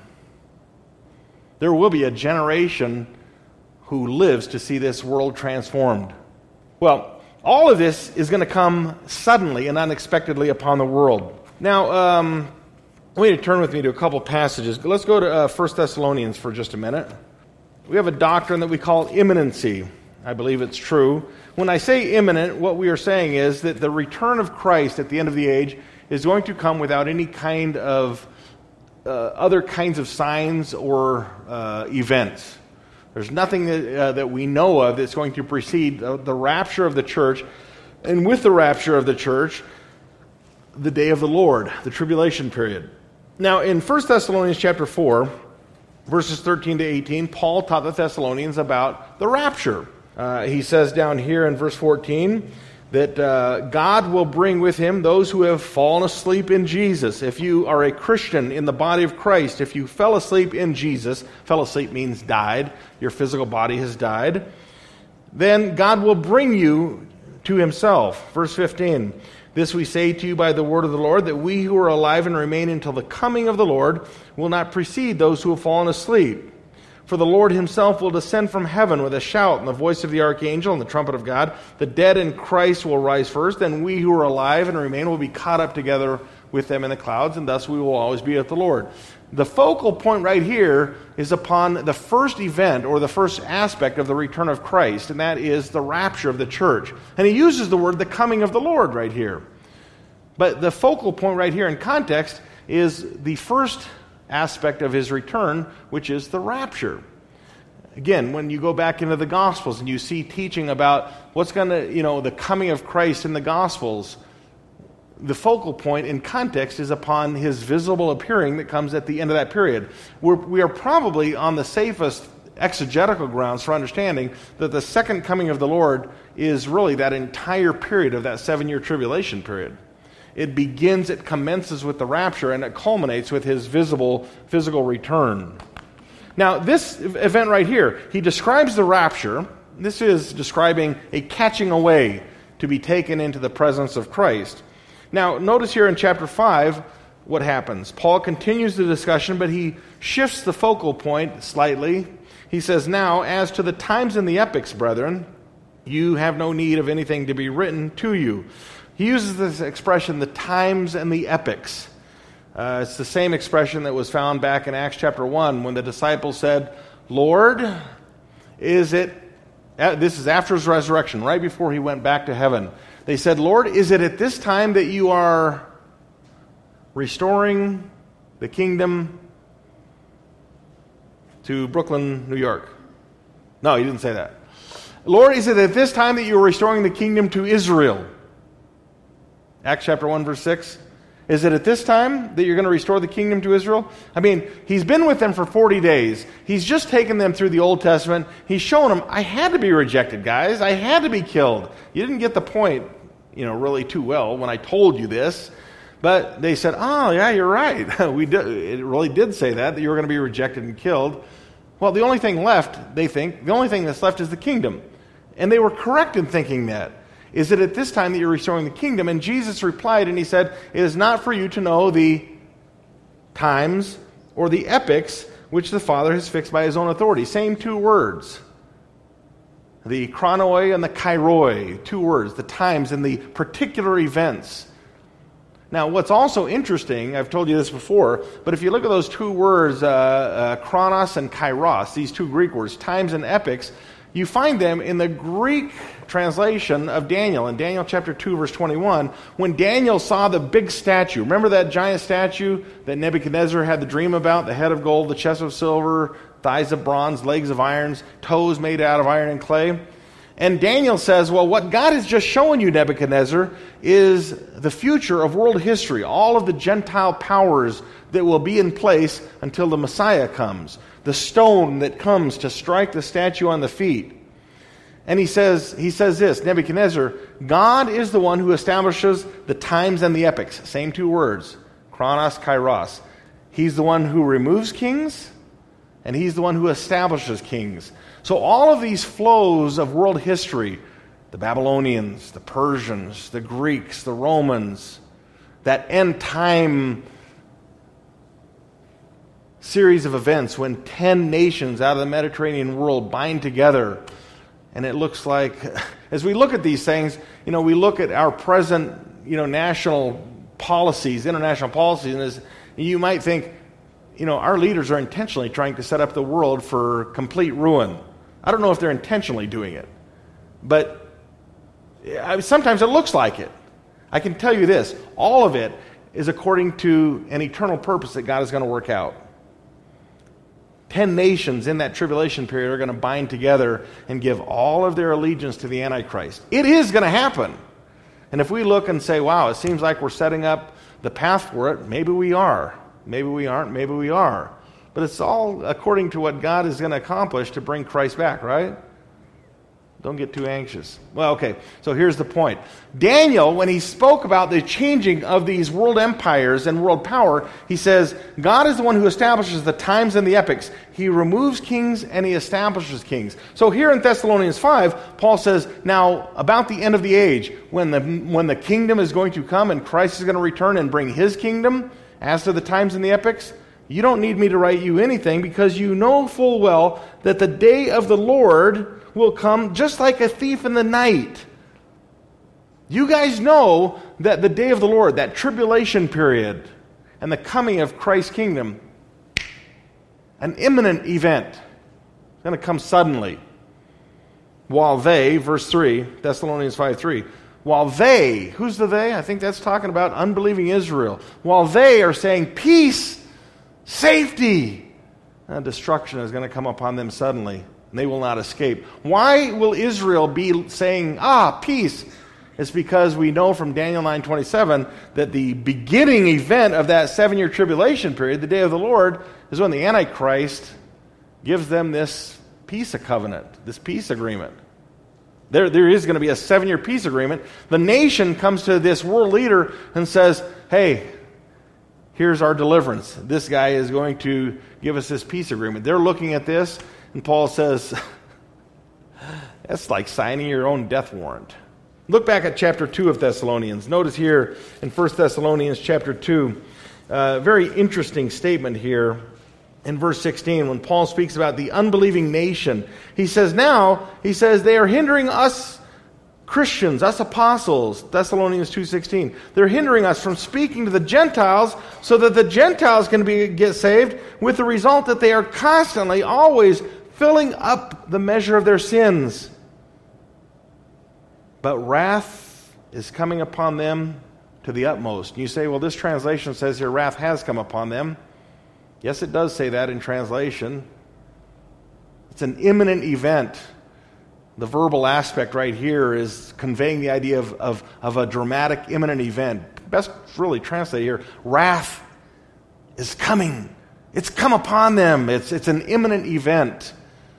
Speaker 1: There will be a generation who lives to see this world transformed. Well, all of this is going to come suddenly and unexpectedly upon the world. Now, um, I want you to turn with me to a couple passages. Let's go to uh, First Thessalonians for just a minute. We have a doctrine that we call imminency. I believe it's true. When I say imminent, what we are saying is that the return of Christ at the end of the age is going to come without any kind of uh, other kinds of signs or uh, events. There's nothing that, uh, that we know of that's going to precede the, the rapture of the church, and with the rapture of the church, the day of the Lord, the tribulation period. Now, in First Thessalonians chapter four, verses thirteen to eighteen, Paul taught the Thessalonians about the rapture. Uh, he says down here in verse fourteen that uh, God will bring with him those who have fallen asleep in Jesus. If you are a Christian in the body of Christ, if you fell asleep in Jesus, fell asleep means died, your physical body has died, then God will bring you to himself. Verse fifteen, this we say to you by the word of the Lord, that we who are alive and remain until the coming of the Lord will not precede those who have fallen asleep. For the Lord himself will descend from heaven with a shout and the voice of the archangel and the trumpet of God. The dead in Christ will rise first, and we who are alive and remain will be caught up together with them in the clouds, and thus we will always be with the Lord. The focal point right here is upon the first event or the first aspect of the return of Christ, and that is the rapture of the church. And he uses the word the coming of the Lord right here. But the focal point right here in context is the first aspect of his return, which is the rapture. Again, when you go back into the Gospels and you see teaching about what's going to, you know, the coming of Christ in the Gospels, the focal point in context is upon his visible appearing that comes at the end of that period. We're, we are probably on the safest exegetical grounds for understanding that the second coming of the Lord is really that entire period of that seven-year tribulation period. It begins, it commences with the rapture, and it culminates with his visible physical return. Now, this event right here, he describes the rapture. This is describing a catching away to be taken into the presence of Christ. Now, notice here in chapter five what happens. Paul continues the discussion, but he shifts the focal point slightly. He says, now, as to the times and the epochs, brethren, you have no need of anything to be written to you. He uses this expression, the times and the epochs. Uh, it's the same expression that was found back in Acts chapter one when the disciples said, Lord, is it, uh, this is after his resurrection, right before he went back to heaven. They said, Lord, is it at this time that you are restoring the kingdom to Brooklyn, New York? No, he didn't say that. Lord, is it at this time that you are restoring the kingdom to Israel? Acts chapter one, verse six. Is it at this time that you're going to restore the kingdom to Israel? I mean, he's been with them for forty days. He's just taken them through the Old Testament. He's shown them, I had to be rejected, guys. I had to be killed. You didn't get the point, you know, really too well when I told you this. But they said, oh, yeah, you're right. we did, it really did say that, that you were going to be rejected and killed. Well, the only thing left, they think, the only thing that's left is the kingdom. And they were correct in thinking that. Is it at this time that you're restoring the kingdom? And Jesus replied, and he said, it is not for you to know the times or the epochs which the Father has fixed by his own authority. Same two words. The chronoi and the kairoi, two words, the times and the particular events. Now, what's also interesting, I've told you this before, but if you look at those two words, uh, uh, chronos and kairos, these two Greek words, times and epochs, you find them in the Greek translation of Daniel, in Daniel chapter two, verse twenty-one, when Daniel saw the big statue. Remember that giant statue that Nebuchadnezzar had the dream about? The head of gold, the chest of silver, thighs of bronze, legs of irons, toes made out of iron and clay. And Daniel says, well, what God has just shown you, Nebuchadnezzar, is the future of world history, all of the Gentile powers that will be in place until the Messiah comes, the stone that comes to strike the statue on the feet. And he says, he says this, Nebuchadnezzar, God is the one who establishes the times and the epochs, same two words, chronos, kairos. He's the one who removes kings, and he's the one who establishes kings. So all of these flows of world history, the Babylonians, the Persians, the Greeks, the Romans, that end time series of events when ten nations out of the Mediterranean world bind together, and it looks like, as we look at these things, you know, we look at our present, you know, national policies, international policies, and as you might think, you know, our leaders are intentionally trying to set up the world for complete ruin. I don't know if they're intentionally doing it, but sometimes it looks like it. I can tell you this, all of it is according to an eternal purpose that God is going to work out. Ten nations in that tribulation period are going to bind together and give all of their allegiance to the Antichrist. It is going to happen. And if we look and say, wow, it seems like we're setting up the path for it, maybe we are. Maybe we aren't, maybe we are. But it's all according to what God is going to accomplish to bring Christ back, right? Don't get too anxious. Well, okay, so here's the point. Daniel, when he spoke about the changing of these world empires and world power, he says, God is the one who establishes the times and the epochs. He removes kings and he establishes kings. So here in Thessalonians five, Paul says, now about the end of the age, when the, when the kingdom is going to come and Christ is going to return and bring his kingdom, as to the times and the epochs, you don't need me to write you anything because you know full well that the day of the Lord will come just like a thief in the night. You guys know that the day of the Lord, that tribulation period, and the coming of Christ's kingdom, an imminent event, it's going to come suddenly. While they, verse three, Thessalonians five three, while they, who's the they? I think that's talking about unbelieving Israel. While they are saying peace, safety, and destruction is going to come upon them suddenly, and they will not escape. Why will Israel be saying, ah, peace? It's because we know from Daniel nine twenty-seven that the beginning event of that seven-year tribulation period, the day of the Lord, is when the Antichrist gives them this peace covenant, this peace agreement. There, there is going to be a seven-year peace agreement. The nation comes to this world leader and says, hey, here's our deliverance. This guy is going to give us this peace agreement. They're looking at this, and Paul says, that's like signing your own death warrant. Look back at chapter two of Thessalonians. Notice here in First Thessalonians chapter two, a uh, very interesting statement here. In verse sixteen, when Paul speaks about the unbelieving nation, he says now, he says, they are hindering us Christians, us apostles, Thessalonians two sixteen. They're hindering us from speaking to the Gentiles so that the Gentiles can be get saved, with the result that they are constantly, always filling up the measure of their sins. But wrath is coming upon them to the utmost. And you say, well, this translation says here, wrath has come upon them. Yes, it does say that in translation. It's an imminent event. The verbal aspect right here is conveying the idea of, of, of a dramatic, imminent event. Best really translate here, wrath is coming. It's come upon them. It's, it's an imminent event.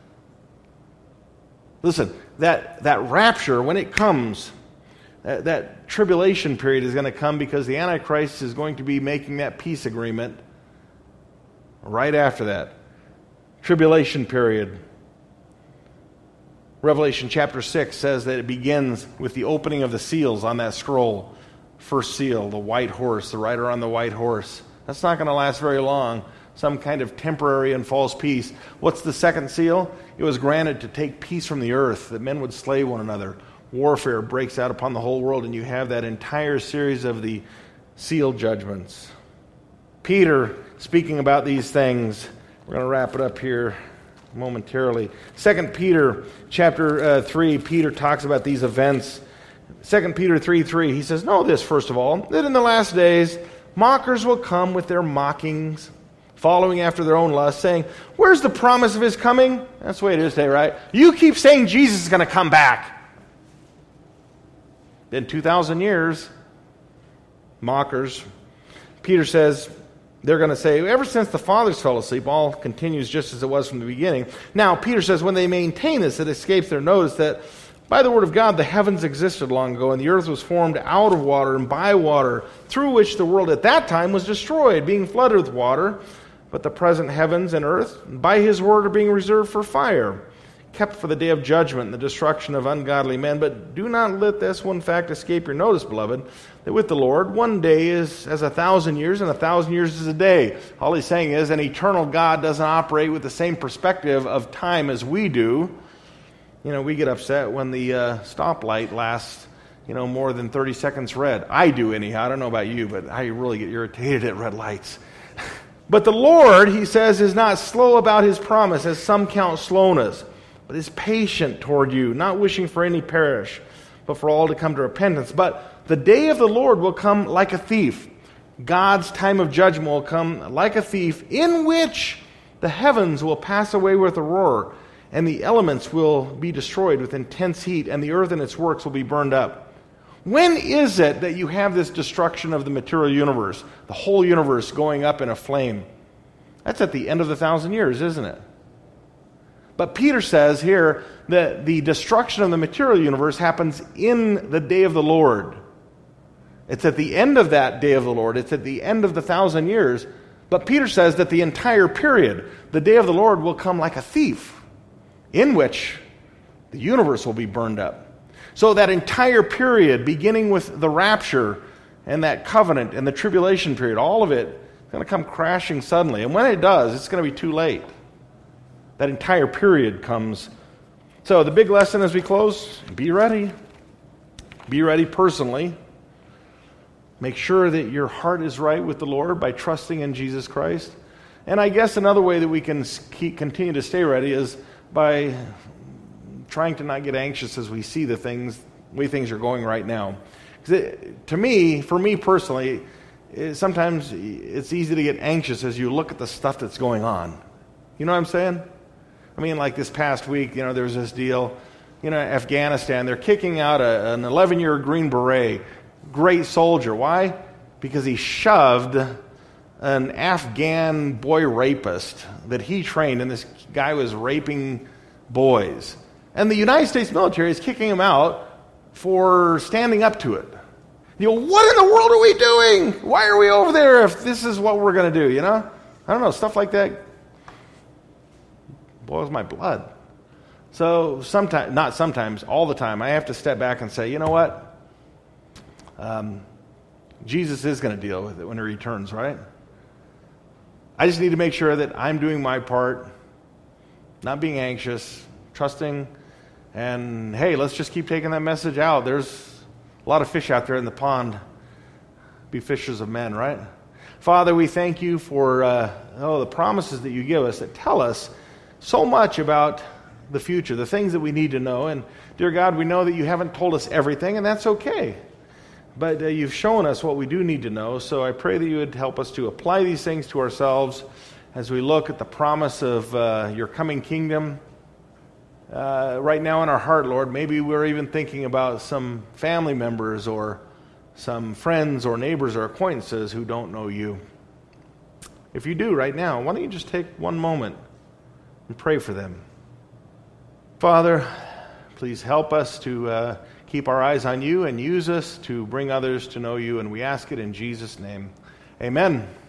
Speaker 1: Listen, that, that rapture, when it comes, that, that tribulation period is going to come because the Antichrist is going to be making that peace agreement right after that. Tribulation period. Revelation chapter six says that it begins with the opening of the seals on that scroll. First seal, the white horse, the rider on the white horse. That's not going to last very long. Some kind of temporary and false peace. What's the second seal? It was granted to take peace from the earth, that men would slay one another. Warfare breaks out upon the whole world, and you have that entire series of the seal judgments. Peter, speaking about these things, we're going to wrap it up here momentarily. Second Peter chapter uh, three, Peter talks about these events. Second Peter three three, he says, know this, first of all, that in the last days mockers will come with their mockings, following after their own lust, saying, where's the promise of his coming? That's the way it is today, right? You keep saying Jesus is going to come back. Been two thousand years. Mockers. Peter says, they're going to say, ever since the fathers fell asleep, all continues just as it was from the beginning. Now, Peter says, when they maintain this, it escapes their notice that By the word of God, the heavens existed long ago, and the earth was formed out of water and by water, through which the world at that time was destroyed, being flooded with water. But the present heavens and earth, by his word, are being reserved for fire, kept for the day of judgment and the destruction of ungodly men. But do not let this one fact escape your notice, beloved, that with the Lord, one day is as a thousand years, and a thousand years is a day. All he's saying is an eternal God doesn't operate with the same perspective of time as we do. You know, we get upset when the uh, stoplight lasts, you know, more than thirty seconds red. I do anyhow. I don't know about you, but I really get irritated at red lights. But the Lord, he says, is not slow about his promise, as some count slowness, but is patient toward you, not wishing for any perish, but for all to come to repentance. But the day of the Lord will come like a thief. God's time of judgment will come like a thief, in which the heavens will pass away with a roar, and the elements will be destroyed with intense heat, and the earth and its works will be burned up. When is it that you have this destruction of the material universe, the whole universe going up in a flame? That's at the end of the thousand years, isn't it? But Peter says here that the destruction of the material universe happens in the day of the Lord. It's at the end of that day of the Lord. It's at the end of the thousand years. But Peter says that the entire period, the day of the Lord, will come like a thief, in which the universe will be burned up. So that entire period, beginning with the rapture and that covenant and the tribulation period, all of it is going to come crashing suddenly. And when it does, it's going to be too late. That entire period comes. So the big lesson as we close, be ready. Be ready personally. Make sure that your heart is right with the Lord by trusting in Jesus Christ. And I guess another way that we can keep, continue to stay ready is by trying to not get anxious as we see the things, the way things are going right now. It, to me, for me personally, it, sometimes it's easy to get anxious as you look at the stuff that's going on. You know what I'm saying? I mean, like this past week, you know, there was this deal, you know, Afghanistan, they're kicking out a, an eleven-year Green Beret, great soldier. Why? Because he shoved an Afghan boy rapist that he trained, and this guy was raping boys. And the United States military is kicking him out for standing up to it. You know, what in the world are we doing? Why are we over there if this is what we're going to do, you know? I don't know, stuff like that boils my blood. So sometimes, not sometimes, all the time, I have to step back and say, you know what? Um, Jesus is going to deal with it when he returns, right? I just need to make sure that I'm doing my part, not being anxious, trusting, and hey, let's just keep taking that message out. There's a lot of fish out there in the pond. Be fishers of men, right? Father, we thank you for uh, oh the promises that you give us that tell us so much about the future, the things that we need to know. And dear God, we know that you haven't told us everything, and that's okay. But uh, you've shown us what we do need to know. So I pray that you would help us to apply these things to ourselves as we look at the promise of uh, your coming kingdom. Uh, right now in our heart, Lord, maybe we're even thinking about some family members or some friends or neighbors or acquaintances who don't know you. If you do right now, why don't you just take one moment and pray for them? Father, please help us to uh, keep our eyes on you and use us to bring others to know you, and we ask it in Jesus' name. Amen.